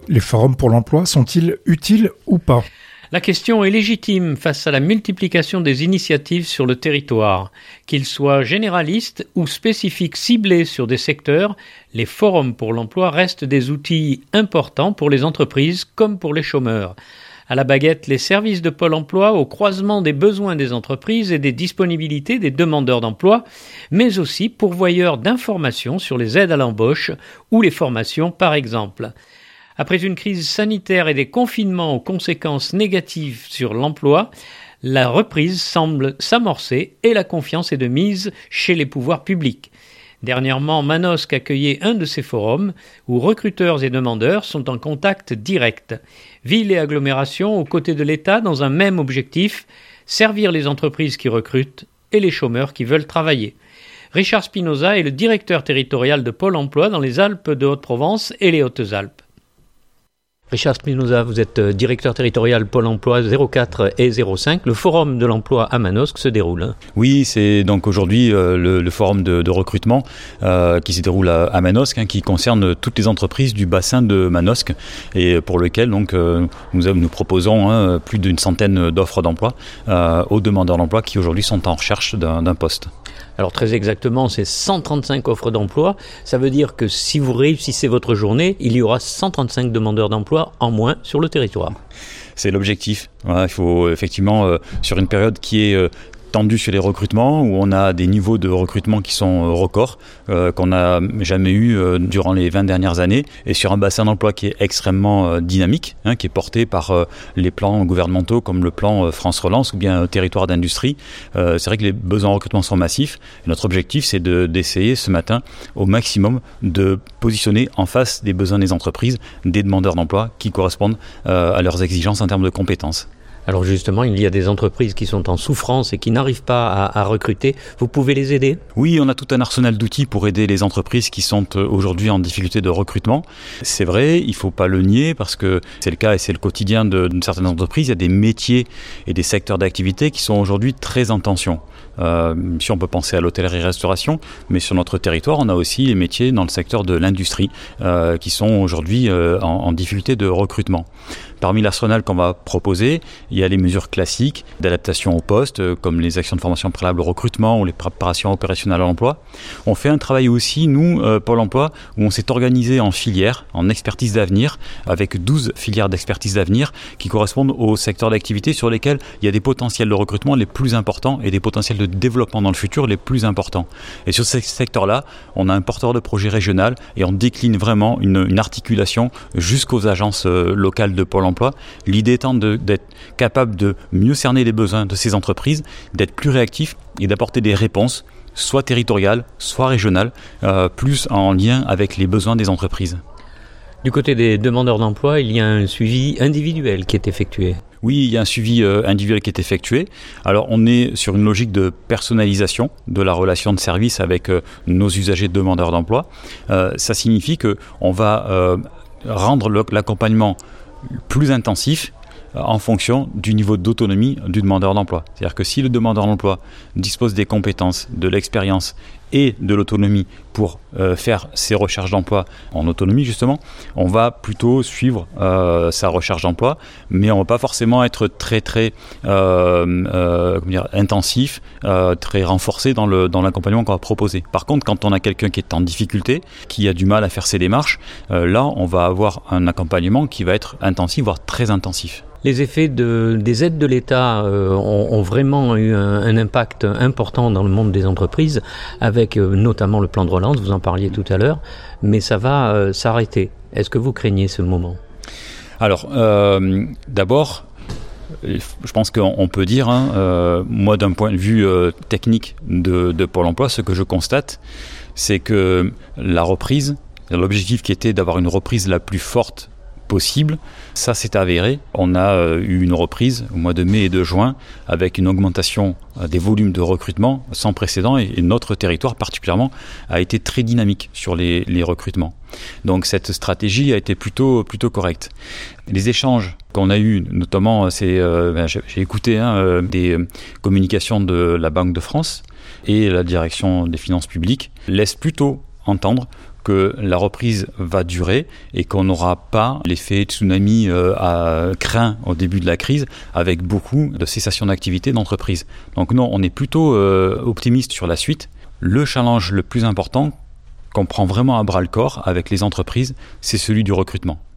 Les forums pour l'emploi sont-ils utiles ou pas ? La question est légitime face à la multiplication des initiatives sur le territoire. Qu'ils soient généralistes ou spécifiques ciblés sur des secteurs, les forums pour l'emploi restent des outils importants pour les entreprises comme pour les chômeurs. À la baguette, les services de Pôle emploi au croisement des besoins des entreprises et des disponibilités des demandeurs d'emploi, mais aussi pourvoyeurs d'informations sur les aides à l'embauche ou les formations par exemple. Après une crise sanitaire et des confinements aux conséquences négatives sur l'emploi, la reprise semble s'amorcer et la confiance est de mise chez les pouvoirs publics. Dernièrement, Manosque accueillait un de ces forums où recruteurs et demandeurs sont en contact direct. Villes et agglomérations aux côtés de l'État dans un même objectif, servir les entreprises qui recrutent et les chômeurs qui veulent travailler. Richard Spinoza est le directeur territorial de Pôle emploi dans les Alpes de Haute-Provence et les Hautes-Alpes. Richard Spinoza, vous êtes directeur territorial Pôle emploi 04 et 05. Le forum de l'emploi à Manosque se déroule. Oui, c'est donc aujourd'hui le forum de recrutement qui se déroule à Manosque, qui concerne toutes les entreprises du bassin de Manosque et pour lequel donc, nous proposons plus d'une centaine d'offres d'emploi aux demandeurs d'emploi qui aujourd'hui sont en recherche d'un poste. Alors très exactement, c'est 135 offres d'emploi. Ça veut dire que si vous réussissez votre journée, il y aura 135 demandeurs d'emploi en moins sur le territoire. C'est l'objectif. Voilà, il faut effectivement, sur une période qui est tendue sur les recrutements, où on a des niveaux de recrutement qui sont records, qu'on n'a jamais eu durant les 20 dernières années, et sur un bassin d'emploi qui est extrêmement dynamique, qui est porté par les plans gouvernementaux comme le plan France Relance ou bien Territoire d'industrie. C'est vrai que les besoins en recrutement sont massifs. Et notre objectif, c'est d'essayer ce matin au maximum de positionner en face des besoins des entreprises des demandeurs d'emploi qui correspondent à leurs exigences en termes de compétences. Alors justement, il y a des entreprises qui sont en souffrance et qui n'arrivent pas à recruter. Vous pouvez les aider ? Oui, on a tout un arsenal d'outils pour aider les entreprises qui sont aujourd'hui en difficulté de recrutement. C'est vrai, il ne faut pas le nier parce que c'est le cas et c'est le quotidien de certaines entreprises. Il y a des métiers et des secteurs d'activité qui sont aujourd'hui très en tension. Si on peut penser à l'hôtellerie-restauration, mais sur notre territoire, on a aussi les métiers dans le secteur de l'industrie qui sont aujourd'hui en difficulté de recrutement. Parmi l'arsenal qu'on va proposer, il y a les mesures classiques d'adaptation au poste, comme les actions de formation préalable au recrutement ou les préparations opérationnelles à l'emploi. On fait un travail aussi, nous, Pôle emploi, où on s'est organisé en filières, en expertise d'avenir, avec 12 filières d'expertise d'avenir qui correspondent aux secteurs d'activité sur lesquels il y a des potentiels de recrutement les plus importants et des potentiels de développement dans le futur les plus importants. Et sur ces secteurs-là, on a un porteur de projet régional et on décline vraiment une articulation jusqu'aux agences locales de Pôle emploi. L'idée étant d'être capable de mieux cerner les besoins de ces entreprises, d'être plus réactif et d'apporter des réponses, soit territoriales, soit régionales, plus en lien avec les besoins des entreprises. Du côté des demandeurs d'emploi, il y a un suivi individuel qui est effectué. Oui, il y a un suivi individuel qui est effectué. Alors, on est sur une logique de personnalisation de la relation de service avec nos usagers demandeurs d'emploi. Ça signifie qu'on va rendre l'accompagnement plus intensif en fonction du niveau d'autonomie du demandeur d'emploi. C'est-à-dire que si le demandeur d'emploi dispose des compétences, de l'expérience et de l'autonomie pour faire ses recherches d'emploi en autonomie justement, on va plutôt suivre sa recherche d'emploi, mais on ne va pas forcément être très intensif, très renforcé dans l'accompagnement qu'on va proposer. Par contre, quand on a quelqu'un qui est en difficulté, qui a du mal à faire ses démarches, là on va avoir un accompagnement qui va être intensif, voire très intensif. Les effets des aides de l'État ont vraiment eu un impact important dans le monde des entreprises, avec notamment le plan de relance, vous en parliez tout à l'heure, mais ça va s'arrêter. Est-ce que vous craignez ce moment ? Alors, d'abord, je pense qu'on peut dire, moi d'un point de vue technique de Pôle emploi, ce que je constate, c'est que la reprise, l'objectif qui était d'avoir une reprise la plus forte possible, ça s'est avéré. On a eu une reprise au mois de mai et de juin avec une augmentation des volumes de recrutement sans précédent et notre territoire particulièrement a été très dynamique sur les recrutements. Donc cette stratégie a été plutôt correcte. Les échanges qu'on a eus, notamment, j'ai écouté des communications de la Banque de France et la direction des finances publiques, laissent plutôt entendre que la reprise va durer et qu'on n'aura pas l'effet tsunami craint au début de la crise avec beaucoup de cessation d'activité d'entreprise. Donc non, on est plutôt optimiste sur la suite. Le challenge le plus important qu'on prend vraiment à bras le corps avec les entreprises, c'est celui du recrutement.